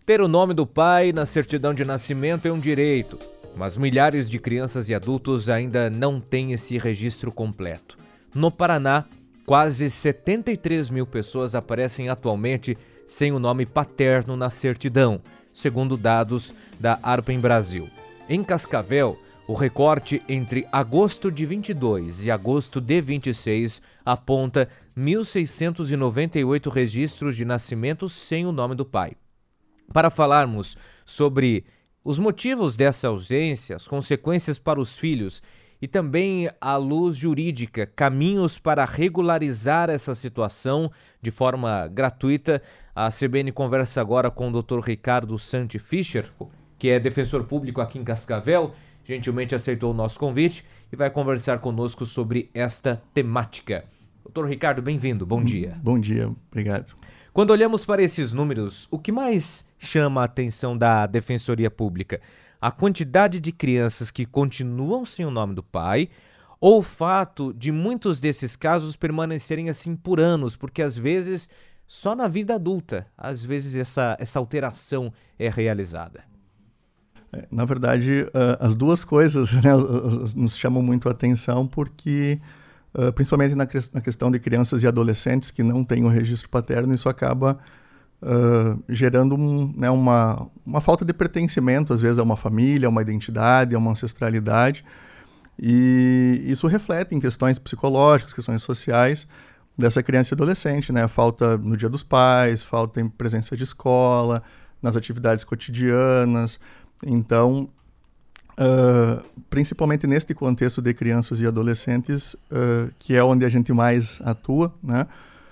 Ter o nome do pai na certidão de nascimento é um direito, mas milhares de crianças e adultos ainda não têm esse registro completo. No Paraná, quase 73 mil pessoas aparecem atualmente sem o nome paterno na certidão, segundo dados da ARPA em Brasil. Em Cascavel, o recorte entre agosto de 22 e agosto de 26 aponta 1.698 registros de nascimentos sem o nome do pai. Para falarmos sobre os motivos dessa ausência, as consequências para os filhos e também à luz jurídica, caminhos para regularizar essa situação de forma gratuita, a CBN conversa agora com o Dr. Ricardo Santi Fischer, que é defensor público aqui em Cascavel, gentilmente aceitou o nosso convite e vai conversar conosco sobre esta temática. Dr. Ricardo, bem-vindo, bom dia. Bom dia, obrigado. Quando olhamos para esses números, o que mais chama a atenção da Defensoria Pública? A quantidade de crianças que continuam sem o nome do pai ou o fato de muitos desses casos permanecerem assim por anos, porque às vezes só na vida adulta, às vezes essa alteração é realizada? Na verdade, as duas coisas, né, nos chamam muito a atenção porque, principalmente na questão de crianças e adolescentes que não têm o registro paterno, isso acaba gerando uma falta de pertencimento, às vezes, a uma família, a uma identidade, a uma ancestralidade. E isso reflete em questões psicológicas, questões sociais dessa criança e adolescente, né? Falta no Dia dos Pais, falta em presença de escola, nas atividades cotidianas. Então, principalmente neste contexto de crianças e adolescentes, que é onde a gente mais atua, né?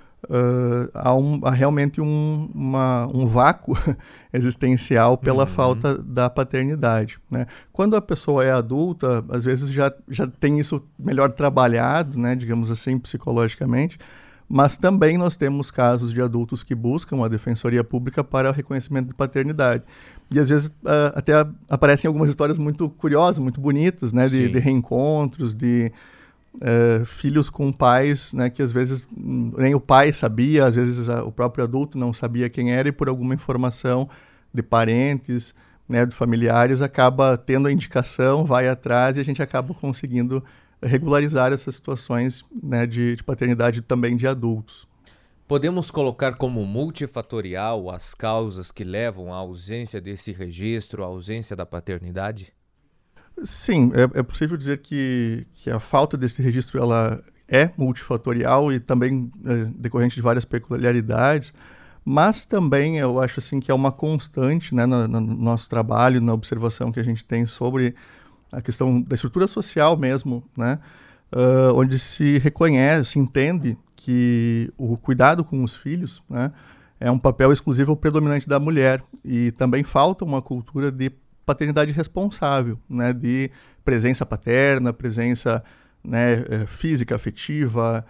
Há realmente um vácuo existencial pela falta da paternidade, né? Quando a pessoa é adulta, às vezes já tem isso melhor trabalhado, né, digamos assim, psicologicamente, mas também nós temos casos de adultos que buscam a Defensoria Pública para o reconhecimento de paternidade. E às vezes até aparecem algumas histórias muito curiosas, muito bonitas, né, de reencontros, de filhos com pais, né, que às vezes nem o pai sabia, às vezes o próprio adulto não sabia quem era e por alguma informação de parentes, né, de familiares, acaba tendo a indicação, vai atrás e a gente acaba conseguindo regularizar essas situações, né, de paternidade também de adultos. Podemos colocar como multifatorial as causas que levam à ausência desse registro, à ausência da paternidade? Sim, é possível dizer que a falta desse registro ela é multifatorial e também decorrente de várias peculiaridades, mas também eu acho assim, que é uma constante, né, no nosso trabalho, na observação que a gente tem sobre a questão da estrutura social mesmo, né, onde se reconhece, se entende que o cuidado com os filhos, né, é um papel exclusivo ou predominante da mulher e também falta uma cultura de paternidade responsável, né, de presença paterna, presença, né, física, afetiva,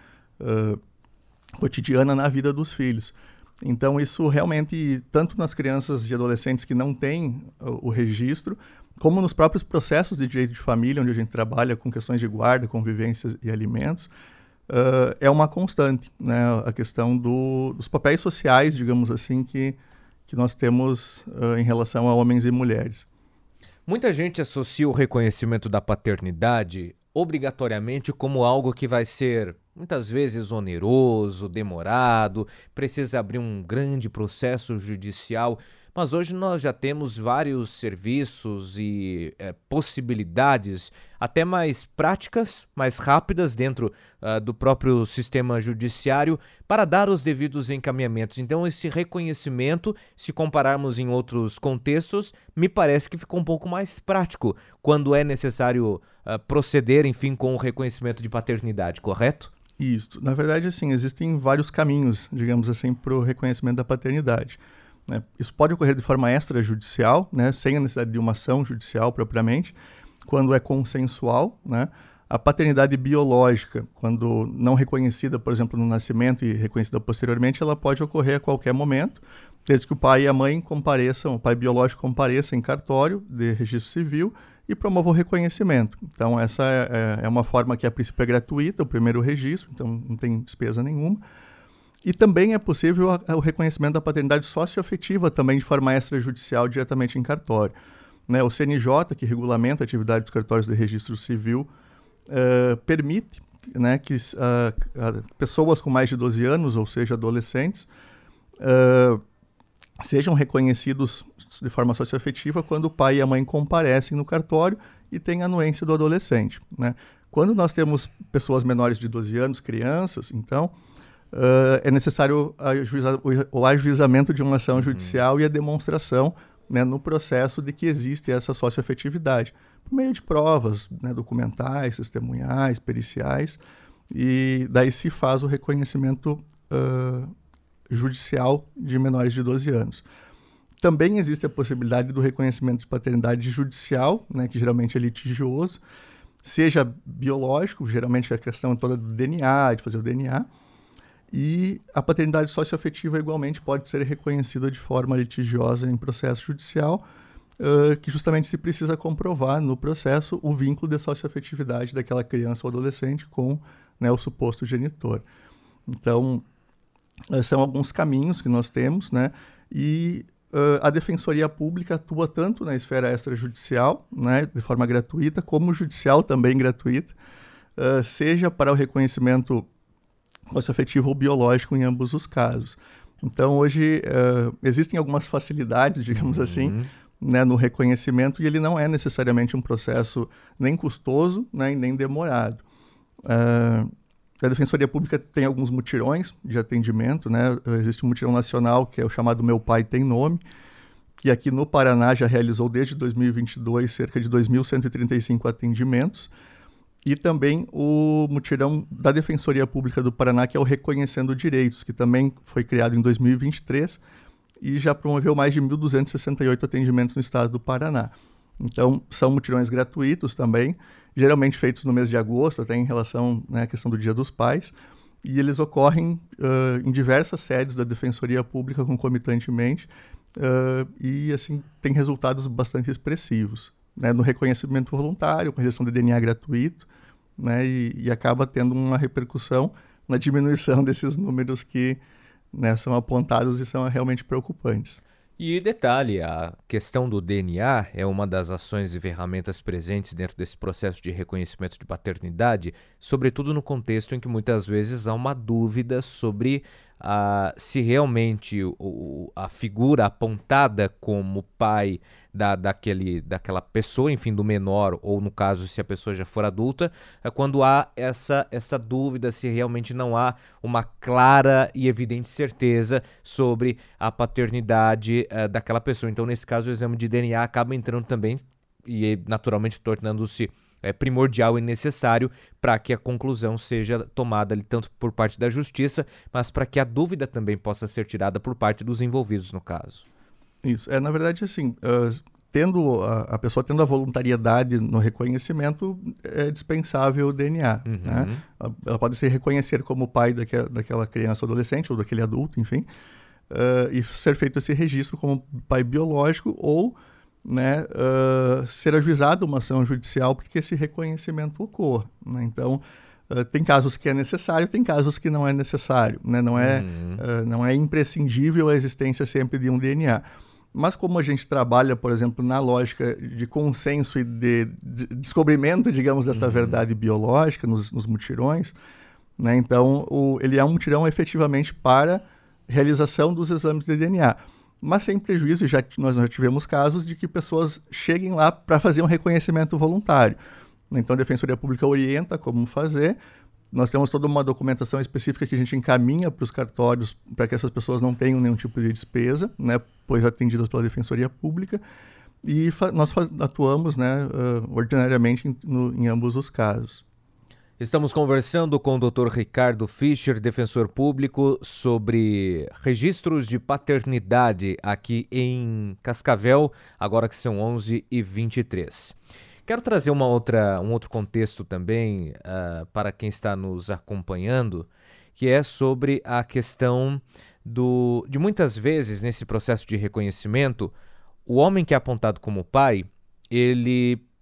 cotidiana na vida dos filhos. Então isso realmente, tanto nas crianças e adolescentes que não têm o registro, como nos próprios processos de direito de família, onde a gente trabalha com questões de guarda, convivência e alimentos, é uma constante, né, a questão dos papéis sociais, digamos assim, que nós temos em relação a homens e mulheres. Muita gente associa o reconhecimento da paternidade obrigatoriamente como algo que vai ser, muitas vezes, oneroso, demorado, precisa abrir um grande processo judicial, mas hoje nós já temos vários serviços e possibilidades até mais práticas, mais rápidas dentro do próprio sistema judiciário para dar os devidos encaminhamentos. Então esse reconhecimento, se compararmos em outros contextos, me parece que ficou um pouco mais prático quando é necessário proceder, enfim, com o reconhecimento de paternidade, correto? Isso. Na verdade, assim, existem vários caminhos, digamos assim, para o reconhecimento da paternidade. Isso pode ocorrer de forma extrajudicial, né, sem a necessidade de uma ação judicial propriamente, quando é consensual, né? A paternidade biológica, quando não reconhecida, por exemplo, no nascimento e reconhecida posteriormente, ela pode ocorrer a qualquer momento, desde que o pai e a mãe compareçam, o pai biológico compareça em cartório de registro civil e promova o reconhecimento. Então, essa é uma forma que, a princípio, é gratuita, o primeiro registro, então não tem despesa nenhuma. E também é possível o reconhecimento da paternidade socioafetiva também de forma extrajudicial diretamente em cartório. Né? O CNJ, que regulamenta a atividade dos cartórios de registro civil, permite, né, que pessoas com mais de 12 anos, ou seja, adolescentes, sejam reconhecidos de forma socioafetiva quando o pai e a mãe comparecem no cartório e tem a anuência do adolescente. Né? Quando nós temos pessoas menores de 12 anos, crianças, então, é necessário o ajuizamento de uma ação judicial e a demonstração, né, no processo de que existe essa socioafetividade, por meio de provas, né, documentais, testemunhais, periciais, e daí se faz o reconhecimento judicial de menores de 12 anos. Também existe a possibilidade do reconhecimento de paternidade judicial, né, que geralmente é litigioso, seja biológico, geralmente é a questão toda do DNA, de fazer o DNA, e a paternidade socioafetiva igualmente pode ser reconhecida de forma litigiosa em processo judicial, que justamente se precisa comprovar no processo o vínculo de socioafetividade daquela criança ou adolescente com, né, o suposto genitor. Então, são alguns caminhos que nós temos, né, e a Defensoria Pública atua tanto na esfera extrajudicial, né, de forma gratuita, como judicial também gratuita, seja para o reconhecimento socioafetivo ou biológico em ambos os casos. Então, hoje, existem algumas facilidades, digamos assim, né, no reconhecimento, e ele não é necessariamente um processo nem custoso, né, nem demorado. A Defensoria Pública tem alguns mutirões de atendimento, né? Existe um mutirão nacional, que é o chamado Meu Pai Tem Nome, que aqui no Paraná já realizou desde 2022 cerca de 2.135 atendimentos, e também o mutirão da Defensoria Pública do Paraná, que é o Reconhecendo Direitos, que também foi criado em 2023 e já promoveu mais de 1.268 atendimentos no estado do Paraná. Então, são mutirões gratuitos também, geralmente feitos no mês de agosto, até em relação, né, à questão do Dia dos Pais, e eles ocorrem em diversas sedes da Defensoria Pública concomitantemente, e assim tem resultados bastante expressivos, né, no reconhecimento voluntário, com injeção de DNA gratuito, né, e acaba tendo uma repercussão na diminuição desses números que, né, são apontados e são realmente preocupantes. E detalhe, a questão do DNA é uma das ações e ferramentas presentes dentro desse processo de reconhecimento de paternidade, sobretudo no contexto em que muitas vezes há uma dúvida sobre se realmente a figura apontada como pai daquela pessoa, enfim, do menor, ou no caso, se a pessoa já for adulta, é quando há essa dúvida se realmente não há uma clara e evidente certeza sobre a paternidade daquela pessoa. Então, nesse caso, o exame de DNA acaba entrando também e, naturalmente, tornando-se primordial e necessário para que a conclusão seja tomada ali, tanto por parte da justiça, mas para que a dúvida também possa ser tirada por parte dos envolvidos no caso. Isso, na verdade, assim, a pessoa tendo a voluntariedade no reconhecimento, é dispensável o DNA. Né? Ela pode se reconhecer como pai daquela criança ou adolescente, ou daquele adulto, enfim, e ser feito esse registro como pai biológico, ou, né, ser ajuizada uma ação judicial para que esse reconhecimento ocorra. Né? Então, tem casos que é necessário, tem casos que não é necessário. Né? Não é imprescindível a existência sempre de um DNA. Mas como a gente trabalha, por exemplo, na lógica de consenso e de descobrimento, digamos, dessa verdade biológica nos mutirões, né? Então ele é um mutirão efetivamente para realização dos exames de DNA. Mas sem prejuízo, nós já tivemos casos de que pessoas cheguem lá para fazer um reconhecimento voluntário. Então a Defensoria Pública orienta como fazer. Nós temos toda uma documentação específica que a gente encaminha para os cartórios para que essas pessoas não tenham nenhum tipo de despesa, né, pois atendidas pela Defensoria Pública, e nós atuamos, né, ordinariamente em ambos os casos. Estamos conversando com o Dr. Ricardo Fischer, defensor público, sobre registros de paternidade aqui em Cascavel, agora que são 11h23. Quero trazer um outro contexto também para quem está nos acompanhando, que é sobre a questão de muitas vezes, nesse processo de reconhecimento, o homem que é apontado como pai, ele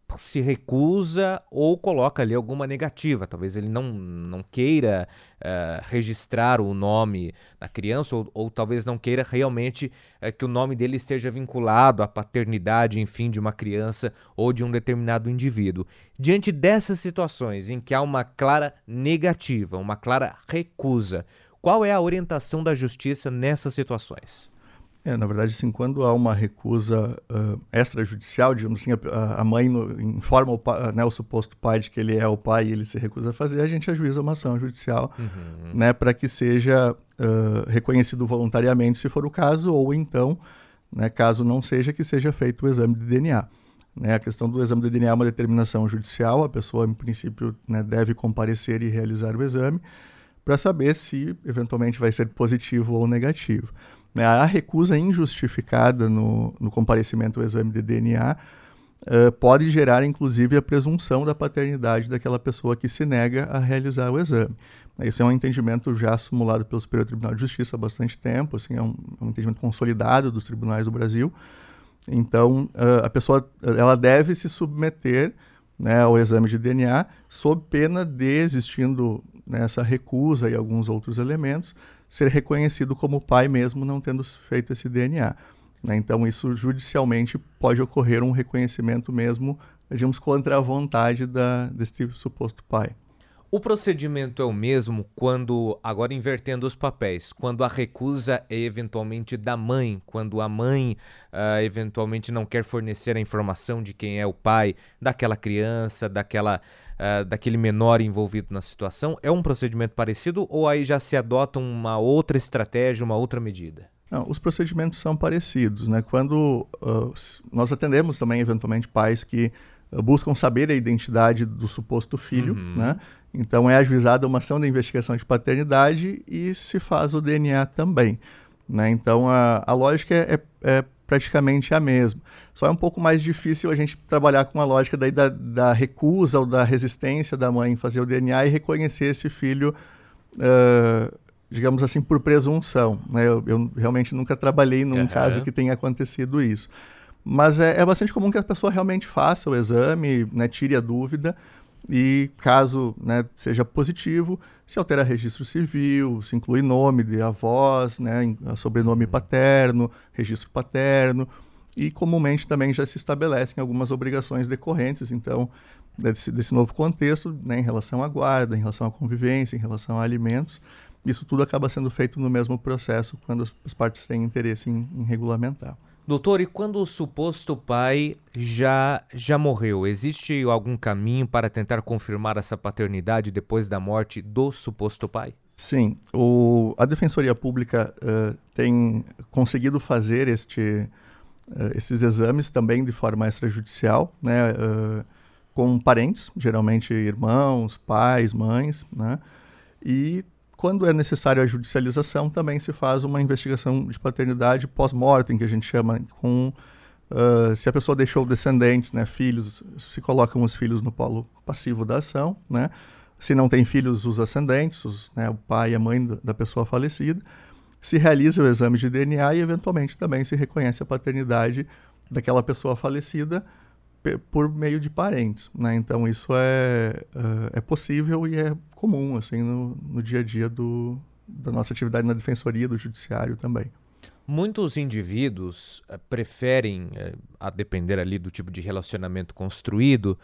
se recusa ou coloca ali alguma negativa. Talvez ele não queira registrar o nome da criança ou talvez não queira realmente que o nome dele esteja vinculado à paternidade, enfim, de uma criança ou de um determinado indivíduo. Diante dessas situações em que há uma clara negativa, uma clara recusa, qual é a orientação da justiça nessas situações? Na verdade, assim, quando há uma recusa extrajudicial, digamos assim, a mãe informa o suposto pai de que ele é o pai e ele se recusa a fazer, a gente ajuiza uma ação judicial, né, para que seja reconhecido voluntariamente, se for o caso, ou então, né, caso não seja, que seja feito o exame de DNA. Né, a questão do exame de DNA é uma determinação judicial, a pessoa, em princípio, né, deve comparecer e realizar o exame para saber se, eventualmente, vai ser positivo ou negativo. A recusa injustificada no comparecimento ao exame de DNA pode gerar, inclusive, a presunção da paternidade daquela pessoa que se nega a realizar o exame. Isso é um entendimento já simulado pelo Superior Tribunal de Justiça há bastante tempo, assim, é um entendimento consolidado dos tribunais do Brasil. Então, a pessoa ela deve se submeter, né, ao exame de DNA, sob pena de, existindo, né, essa recusa e alguns outros elementos, ser reconhecido como pai mesmo não tendo feito esse DNA. Né? Então, isso judicialmente pode ocorrer um reconhecimento mesmo, digamos, contra a vontade desse suposto pai. O procedimento é o mesmo quando, agora invertendo os papéis, quando a recusa é eventualmente da mãe, quando a mãe eventualmente não quer fornecer a informação de quem é o pai daquela criança, daquele menor envolvido na situação. É um procedimento parecido ou aí já se adota uma outra estratégia, uma outra medida? Não, os procedimentos são parecidos, né? Quando nós atendemos também, eventualmente, pais que buscam saber a identidade do suposto filho, né? Então é ajuizada uma ação de investigação de paternidade e se faz o DNA também, né? Então a lógica é praticamente a mesma. Só é um pouco mais difícil a gente trabalhar com a lógica daí da recusa ou da resistência da mãe em fazer o DNA e reconhecer esse filho, digamos assim, por presunção, né? Eu realmente nunca trabalhei num caso que tenha acontecido isso. Mas é bastante comum que a pessoa realmente faça o exame, né, tire a dúvida e, caso, né, seja positivo, se altera registro civil, se inclui nome de avós, né, sobrenome paterno, registro paterno e, comumente, também já se estabelecem algumas obrigações decorrentes, então, desse novo contexto, né, em relação à guarda, em relação à convivência, em relação a alimentos. Isso tudo acaba sendo feito no mesmo processo quando as partes têm interesse em regulamentar. Doutor, e quando o suposto pai já morreu, existe algum caminho para tentar confirmar essa paternidade depois da morte do suposto pai? Sim, a Defensoria Pública tem conseguido fazer esses exames também de forma extrajudicial, né, com parentes, geralmente irmãos, pais, mães, né, e quando é necessário a judicialização, também se faz uma investigação de paternidade pós-mortem, que a gente chama, se a pessoa deixou descendentes, né, filhos, se colocam os filhos no polo passivo da ação, né? Se não tem filhos, os ascendentes, né, o pai e a mãe da pessoa falecida. Se realiza o exame de DNA e, eventualmente, também se reconhece a paternidade daquela pessoa falecida por meio de parentes, né? Então isso é possível e é comum assim no dia a dia da nossa atividade na defensoria, do judiciário também. Muitos indivíduos preferem, a depender ali do tipo de relacionamento construído,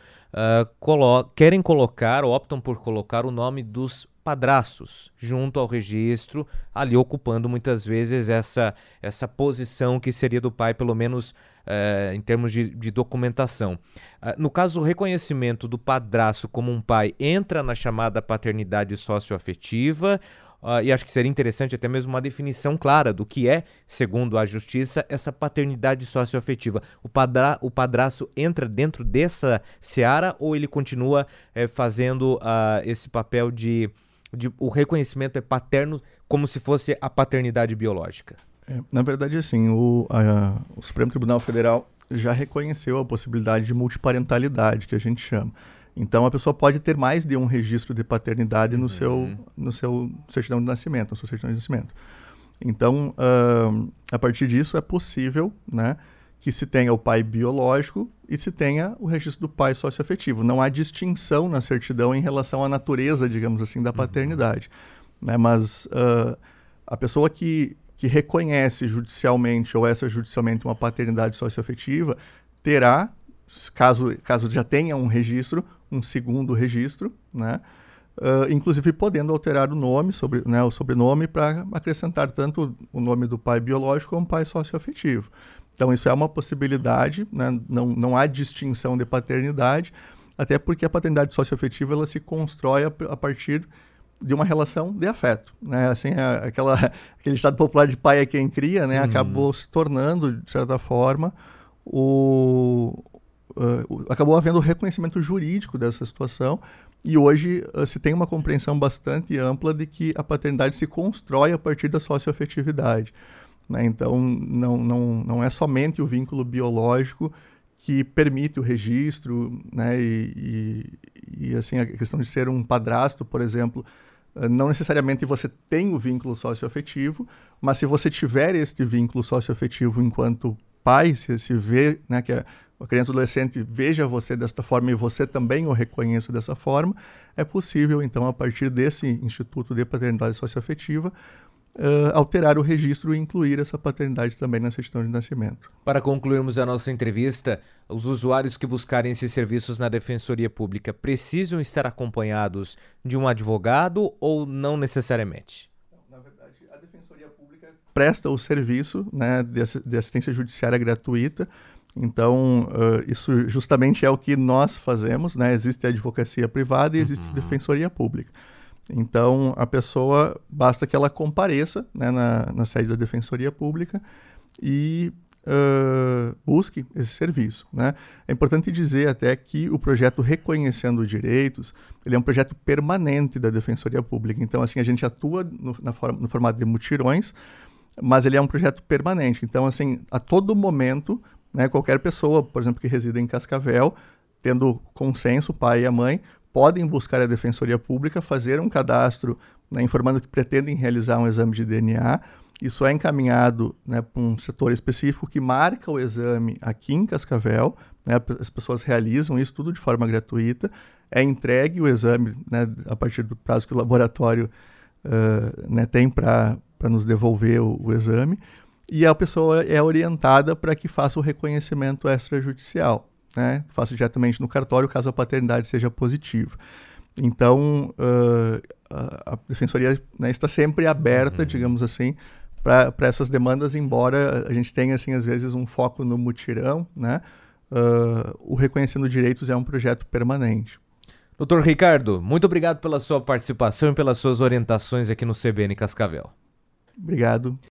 querem colocar, optam por colocar o nome dos padrastos junto ao registro, ali ocupando muitas vezes essa posição que seria do pai, pelo menos em termos de documentação. No caso, o reconhecimento do padrasto como um pai entra na chamada paternidade socioafetiva, e acho que seria interessante até mesmo uma definição clara do que é, segundo a justiça, essa paternidade socioafetiva. O padrasto entra dentro dessa seara ou ele continua fazendo esse papel de o reconhecimento é paterno como se fosse a paternidade biológica? Na verdade, assim, o Supremo Tribunal Federal já reconheceu a possibilidade de multiparentalidade, que a gente chama. Então, a pessoa pode ter mais de um registro de paternidade no seu certidão de nascimento, na sua certidão de nascimento. Então, a partir disso, é possível, né, que se tenha o pai biológico e se tenha o registro do pai socioafetivo. Não há distinção na certidão em relação à natureza, digamos assim, da paternidade. Né? Mas a pessoa que reconhece judicialmente ou extrajudicialmente uma paternidade socioafetiva terá, caso já tenha um registro, um segundo registro, né? Inclusive podendo alterar o nome, o sobrenome, para acrescentar tanto o nome do pai biológico como pai socioafetivo. Então isso é uma possibilidade, né? Não há distinção de paternidade, até porque a paternidade socioafetiva ela se constrói a partir de uma relação de afeto, né? Assim, aquele estado popular de pai é quem cria, né? Acabou se tornando, de certa forma, acabou havendo o reconhecimento jurídico dessa situação, e hoje se tem uma compreensão bastante ampla de que a paternidade se constrói a partir da socioafetividade, né? Então não é somente o vínculo biológico que permite o registro, né? E assim, a questão de ser um padrasto, por exemplo, não necessariamente você tem o vínculo socioafetivo, mas se você tiver este vínculo socioafetivo enquanto pai, se vê, né, que a criança ou adolescente veja você desta forma e você também o reconheça dessa forma, é possível, então, a partir desse Instituto de Paternidade Socioafetiva, alterar o registro e incluir essa paternidade também na certidão de nascimento. Para concluirmos a nossa entrevista, os usuários que buscarem esses serviços na Defensoria Pública precisam estar acompanhados de um advogado ou não necessariamente? Na verdade, a Defensoria Pública presta o serviço, né, de assistência judiciária gratuita. Então, isso justamente é o que nós fazemos, né? Existe a advocacia privada e existe a Defensoria Pública. Então, a pessoa, basta que ela compareça, né, na sede da Defensoria Pública e busque esse serviço, né? É importante dizer até que o projeto Reconhecendo Direitos, ele é um projeto permanente da Defensoria Pública. Então, assim, a gente atua no formato de mutirões, mas ele é um projeto permanente. Então, assim, a todo momento, né, qualquer pessoa, por exemplo, que resida em Cascavel, tendo consenso, o pai e a mãe, podem buscar a Defensoria Pública, fazer um cadastro, né, informando que pretendem realizar um exame de DNA. Isso é encaminhado, né, para um setor específico que marca o exame aqui em Cascavel, né, as pessoas realizam isso tudo de forma gratuita, é entregue o exame, né, a partir do prazo que o laboratório né, tem para nos devolver o exame, e a pessoa é orientada para que faça o reconhecimento extrajudicial, né? Faça diretamente no cartório, caso a paternidade seja positiva. Então, a Defensoria, né, está sempre aberta, digamos assim, para essas demandas, embora a gente tenha, assim, às vezes, um foco no mutirão, né? O Reconhecendo Direitos é um projeto permanente. Doutor Ricardo, muito obrigado pela sua participação e pelas suas orientações aqui no CBN Cascavel. Obrigado.